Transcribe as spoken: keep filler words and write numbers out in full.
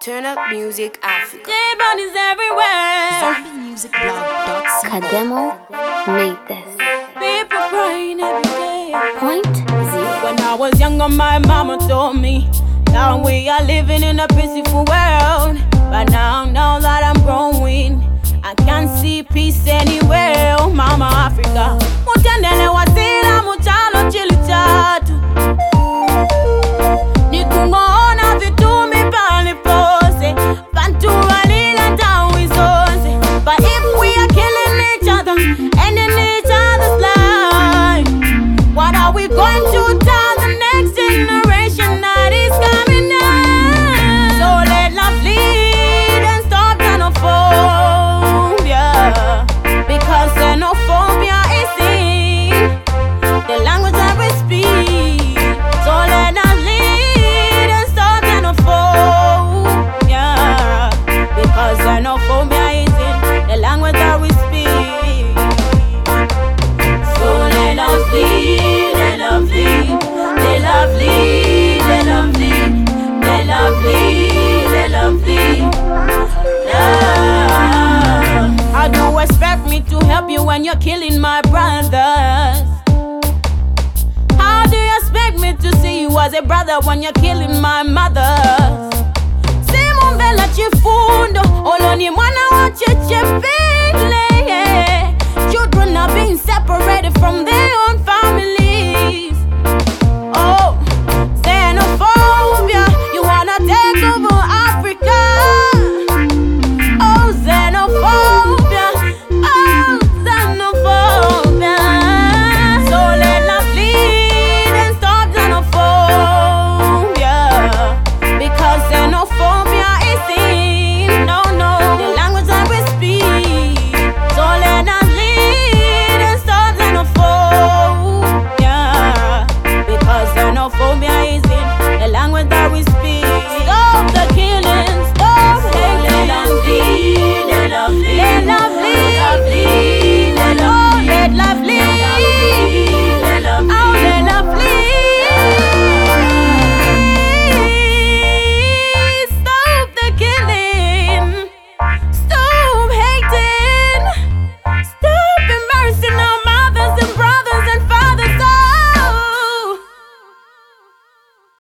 Turn Up Music Africa. J-Bone is everywhere. zombie music blog dot com. Kademo made this. People crying every day. Point zero. When I was younger, my mama told me that we are living in a peaceful world. But now, now that I'm growing, I can't see peace anywhere. Oh, Mama Africa. Mutendele wasila muchalo chili chatu. Nikungoona vitumi pali pose. Bantu walila tawi zose. But if we are killing each other, ending each other's life, what are we going to tell the next generation that is coming up? So let love lead and stop xenophobia, because xenophobia is in the language that we speak. So let us lead and stop xenophobia, because xenophobia is in the language that we speak. So let us lead, let us lead, let us lead, let us lead, let us lead, let us lead. How do you expect me to help you when you're killing my brothers? How do you expect me to see you as a brother when you're killing my mothers? Simumbela chifundo, oloni mwana wa chechepele. Children are being separated from their own